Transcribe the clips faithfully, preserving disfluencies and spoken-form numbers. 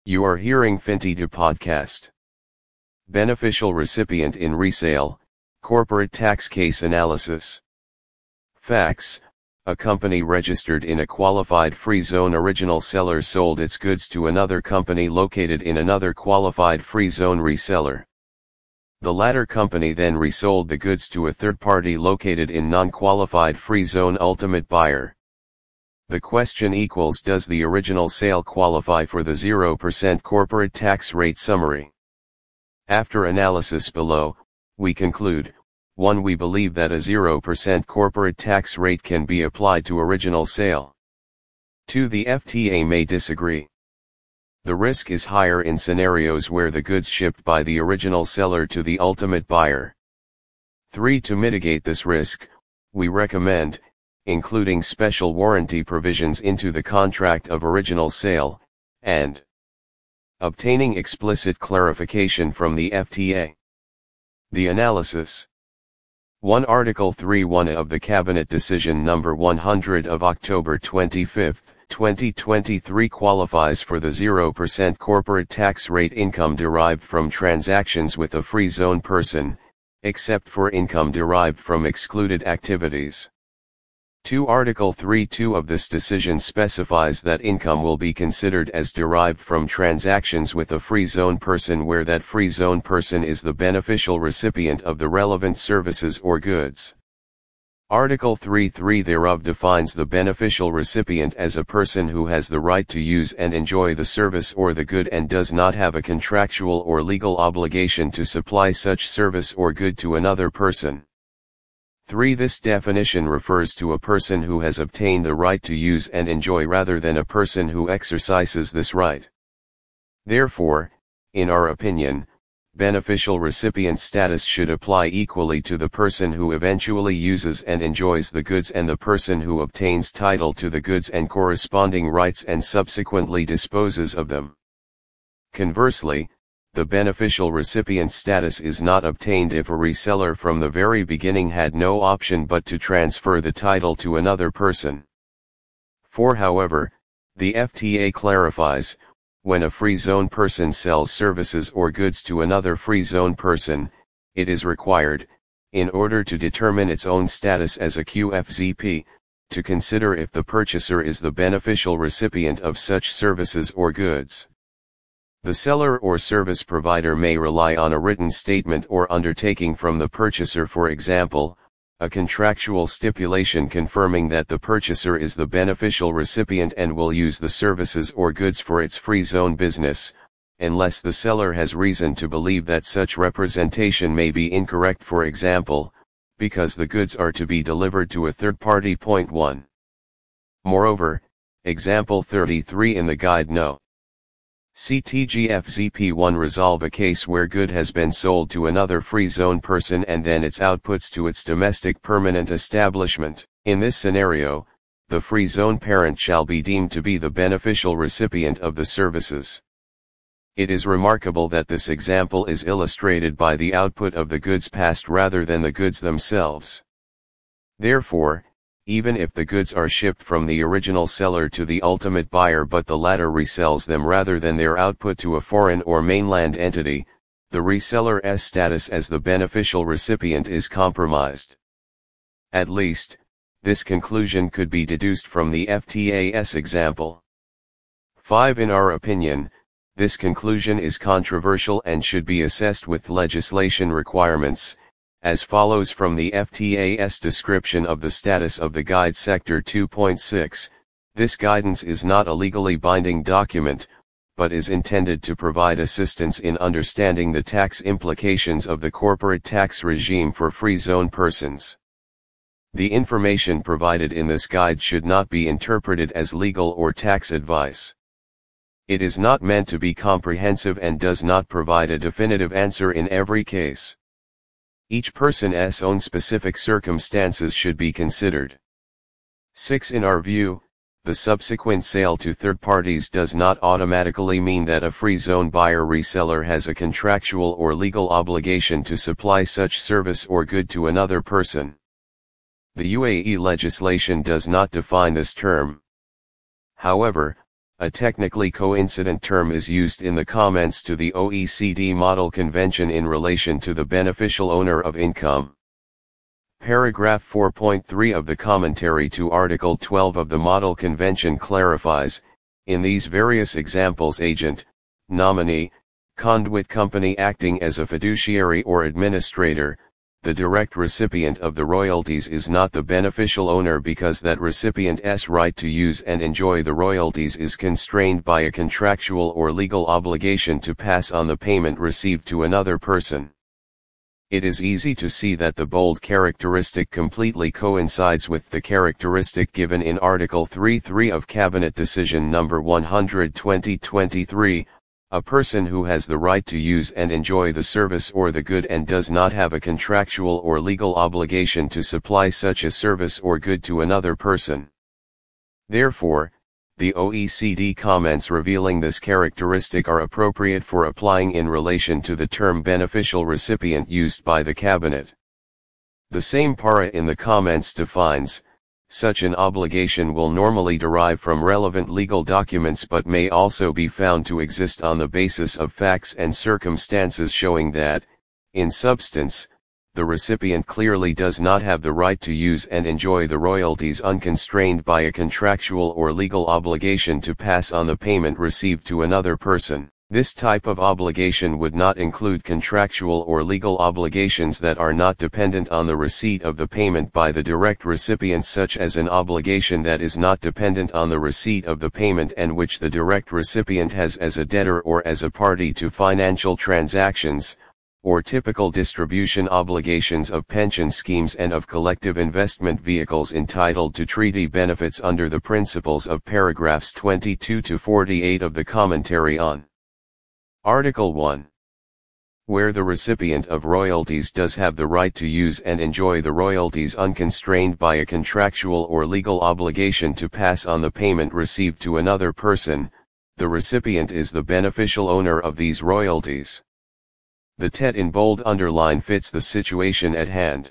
You are hearing Fintida podcast. Beneficial recipient in resale, corporate tax case analysis. Facts: a company registered in a qualified free zone original seller sold its goods to another company located in another qualified free zone reseller. The latter company then resold the goods to a third party located in non-qualified free zone ultimate buyer. The question equals: does the original sale qualify for the zero percent corporate tax rate summary? After analysis below, we conclude: one We believe that a zero percent corporate tax rate can be applied to original sale. two The F T A may disagree. The risk is higher in scenarios where the goods shipped by the original seller to the ultimate buyer. three To mitigate this risk, we recommend including special warranty provisions into the contract of original sale, and obtaining explicit clarification from the F T A. The analysis. one Article three one of the Cabinet Decision Number one hundred of October twenty-fifth, twenty twenty-three qualifies for the zero percent corporate tax rate income derived from transactions with a free zone person, except for income derived from excluded activities. two Article three two of this decision specifies that income will be considered as derived from transactions with a free zone person where that free zone person is the beneficial recipient of the relevant services or goods. Article three three thereof defines the beneficial recipient as a person who has the right to use and enjoy the service or the good and does not have a contractual or legal obligation to supply such service or good to another person. three This definition refers to a person who has obtained the right to use and enjoy rather than a person who exercises this right. Therefore, in our opinion, beneficial recipient status should apply equally to the person who eventually uses and enjoys the goods and the person who obtains title to the goods and corresponding rights and subsequently disposes of them. Conversely, the beneficial recipient status is not obtained if a reseller from the very beginning had no option but to transfer the title to another person. four However, the F T A clarifies, when a free zone person sells services or goods to another free zone person, it is required, in order to determine its own status as a Q F Z P, to consider if the purchaser is the beneficial recipient of such services or goods. The seller or service provider may rely on a written statement or undertaking from the purchaser, for example, a contractual stipulation confirming that the purchaser is the beneficial recipient and will use the services or goods for its free zone business, unless the seller has reason to believe that such representation may be incorrect, for example, because the goods are to be delivered to a third party. Point one. Moreover, example thirty-three in the guide no. C T G F Z P one resolve a case where good has been sold to another free zone person and then its outputs to its domestic permanent establishment. In this scenario, the free zone parent shall be deemed to be the beneficial recipient of the services. It is remarkable that this example is illustrated by the output of the goods passed rather than the goods themselves. Therefore, even if the goods are shipped from the original seller to the ultimate buyer but the latter resells them rather than their output to a foreign or mainland entity, the reseller's status as the beneficial recipient is compromised. At least, this conclusion could be deduced from the F T A's example. five In our opinion, this conclusion is controversial and should be assessed with legislation requirements, as follows from the F T A's description of the status of the guide Sector two point six, this guidance is not a legally binding document, but is intended to provide assistance in understanding the tax implications of the corporate tax regime for free zone persons. The information provided in this guide should not be interpreted as legal or tax advice. It is not meant to be comprehensive and does not provide a definitive answer in every case. Each person's own specific circumstances should be considered. six In our view, the subsequent sale to third parties does not automatically mean that a free zone buyer reseller has a contractual or legal obligation to supply such service or good to another person. The U A E legislation does not define this term. However, A technically coincident term is used in the comments to the O E C D Model Convention in relation to the beneficial owner of income. Paragraph four point three of the commentary to Article twelve of the Model Convention clarifies, in these various examples agent, nominee, conduit company acting as a fiduciary or administrator, the direct recipient of the royalties is not the beneficial owner because that recipient's right to use and enjoy the royalties is constrained by a contractual or legal obligation to pass on the payment received to another person. It is easy to see that the bold characteristic completely coincides with the characteristic given in Article three point three of Cabinet Decision Number one hundred twenty twenty-three, a person who has the right to use and enjoy the service or the good and does not have a contractual or legal obligation to supply such a service or good to another person. Therefore, the O E C D comments revealing this characteristic are appropriate for applying in relation to the term beneficial recipient used by the Cabinet. The same para in the comments defines, such an obligation will normally derive from relevant legal documents but may also be found to exist on the basis of facts and circumstances showing that, in substance, the recipient clearly does not have the right to use and enjoy the royalties unconstrained by a contractual or legal obligation to pass on the payment received to another person. This type of obligation would not include contractual or legal obligations that are not dependent on the receipt of the payment by the direct recipient, such as an obligation that is not dependent on the receipt of the payment and which the direct recipient has as a debtor or as a party to financial transactions, or typical distribution obligations of pension schemes and of collective investment vehicles entitled to treaty benefits under the principles of paragraphs twenty-two to forty-eight of the commentary on Article one. Where the recipient of royalties does have the right to use and enjoy the royalties unconstrained by a contractual or legal obligation to pass on the payment received to another person, the recipient is the beneficial owner of these royalties. The text in bold underline fits the situation at hand.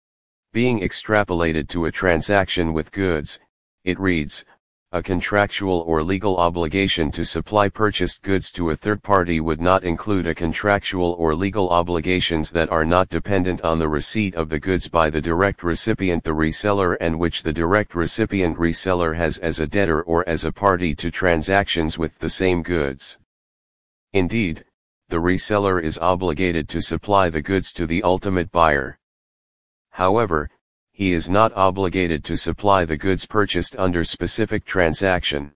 Being extrapolated to a transaction with goods, it reads, a contractual or legal obligation to supply purchased goods to a third party would not include a contractual or legal obligations that are not dependent on the receipt of the goods by the direct recipient, the reseller, and which the direct recipient reseller has as a debtor or as a party to transactions with the same goods. Indeed, the reseller is obligated to supply the goods to the ultimate buyer. However, he is not obligated to supply the goods purchased under specific transaction.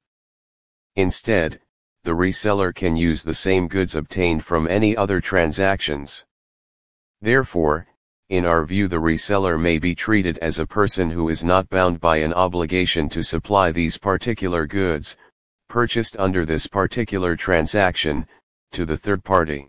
Instead, the reseller can use the same goods obtained from any other transactions. Therefore, in our view, the reseller may be treated as a person who is not bound by an obligation to supply these particular goods, purchased under this particular transaction, to the third party.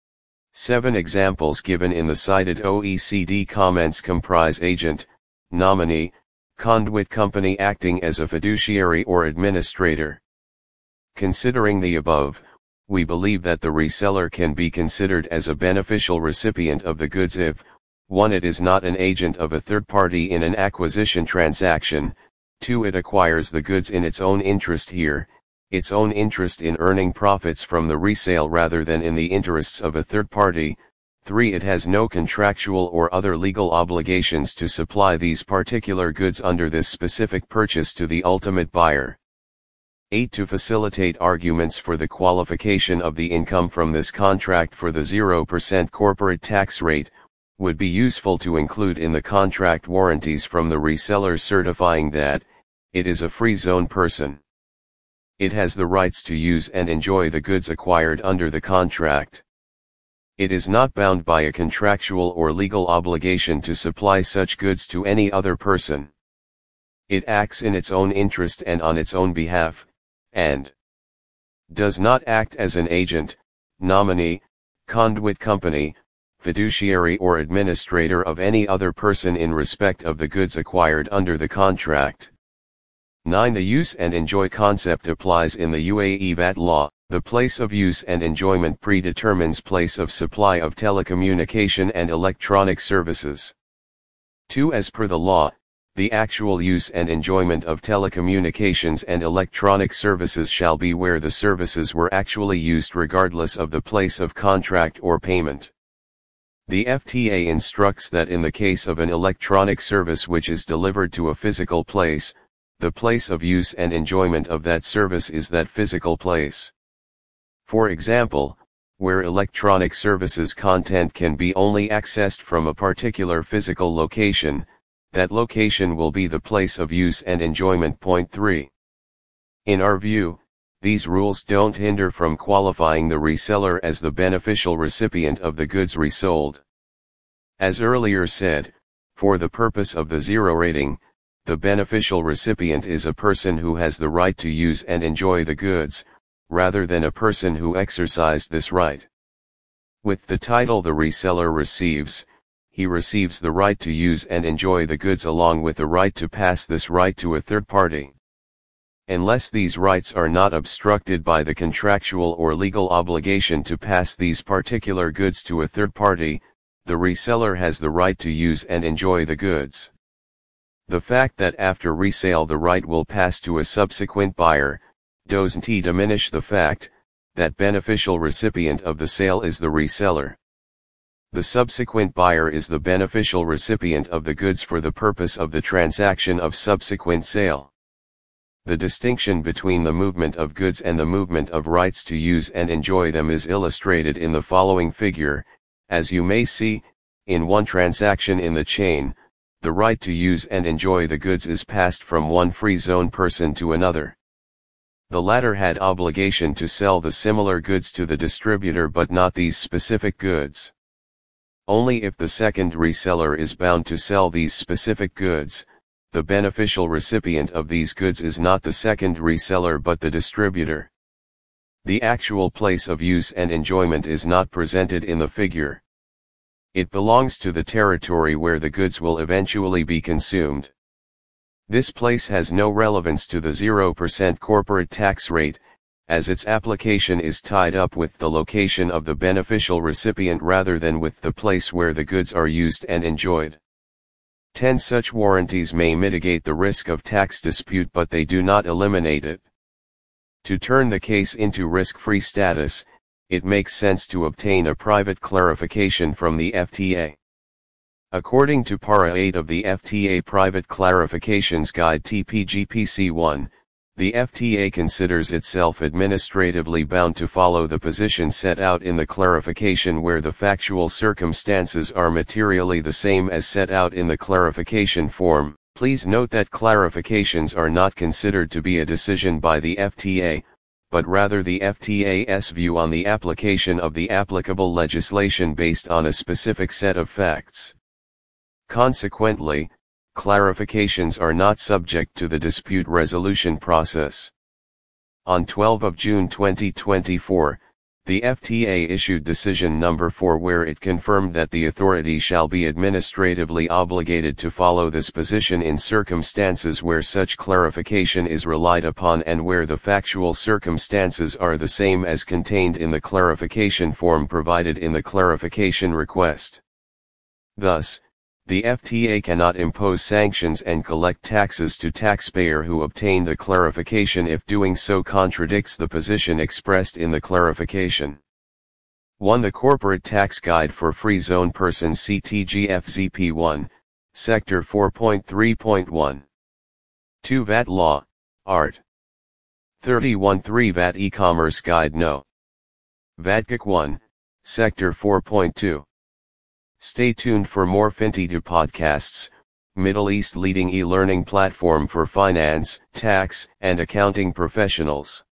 Seven examples given in the cited O E C D comments comprise agent, nominee, conduit company acting as a fiduciary or administrator. Considering the above, we believe that the reseller can be considered as a beneficial recipient of the goods if, one it is not an agent of a third party in an acquisition transaction, two it acquires the goods in its own interest here, its own interest in earning profits from the resale rather than in the interests of a third party, three it has no contractual or other legal obligations to supply these particular goods under this specific purchase to the ultimate buyer. eight To facilitate arguments for the qualification of the income from this contract for the zero percent corporate tax rate, would be useful to include in the contract warranties from the reseller certifying that it is a free zone person. It has the rights to use and enjoy the goods acquired under the contract. It is not bound by a contractual or legal obligation to supply such goods to any other person. It acts in its own interest and on its own behalf, and does not act as an agent, nominee, conduit company, fiduciary or administrator of any other person in respect of the goods acquired under the contract. nine The use and enjoy concept applies in the U A E V A T law. The place of use and enjoyment predetermines place of supply of telecommunication and electronic services. two As per the law, The actual use and enjoyment of telecommunications and electronic services shall be where the services were actually used regardless of the place of contract or payment. The F T A instructs that in the case of an electronic service which is delivered to a physical place, the place of use and enjoyment of that service is that physical place. For example, where electronic services content can be only accessed from a particular physical location, that location will be the place of use and enjoyment. Point three. In our view, these rules don't hinder from qualifying the reseller as the beneficial recipient of the goods resold. As earlier said, for the purpose of the zero rating, the beneficial recipient is a person who has the right to use and enjoy the goods, rather than a person who exercised this right. With the title the reseller receives, he receives the right to use and enjoy the goods along with the right to pass this right to a third party. Unless these rights are not obstructed by the contractual or legal obligation to pass these particular goods to a third party, the reseller has the right to use and enjoy the goods. The fact that after resale the right will pass to a subsequent buyer, doesn't diminish the fact that beneficial recipient of the sale is the reseller. The subsequent buyer is the beneficial recipient of the goods for the purpose of the transaction of subsequent sale. The distinction between the movement of goods and the movement of rights to use and enjoy them is illustrated in the following figure. As you may see, in one transaction in the chain, the right to use and enjoy the goods is passed from one free zone person to another. The latter had obligation to sell the similar goods to the distributor but not these specific goods. Only if the second reseller is bound to sell these specific goods, the beneficial recipient of these goods is not the second reseller but the distributor. The actual place of use and enjoyment is not presented in the figure. It belongs to the territory where the goods will eventually be consumed. This place has no relevance to the zero percent corporate tax rate, as its application is tied up with the location of the beneficial recipient rather than with the place where the goods are used and enjoyed. ten Such warranties may mitigate the risk of tax dispute but they do not eliminate it. To turn the case into risk-free status, it makes sense to obtain a private clarification from the F T A. According to Para eight of the F T A Private Clarifications Guide T P G P C one, the F T A considers itself administratively bound to follow the position set out in the clarification where the factual circumstances are materially the same as set out in the clarification form. Please note that clarifications are not considered to be a decision by the F T A, but rather the F T A's view on the application of the applicable legislation based on a specific set of facts. Consequently, clarifications are not subject to the dispute resolution process. On the twelfth of June twenty twenty-four, the F T A issued decision number four where it confirmed that the authority shall be administratively obligated to follow this position in circumstances where such clarification is relied upon and where the factual circumstances are the same as contained in the clarification form provided in the clarification request. Thus, the F T A cannot impose sanctions and collect taxes to taxpayer who obtain the clarification if doing so contradicts the position expressed in the clarification. one The Corporate Tax Guide for Free Zone Persons C T G F Z P one, Sector four point three point one. two V A T Law, Art. thirty-one three V A T E-Commerce Guide No. V A T C A one, Sector four point two. Stay tuned for more FinTech podcasts, Middle East leading e-learning platform for finance, tax, and accounting professionals.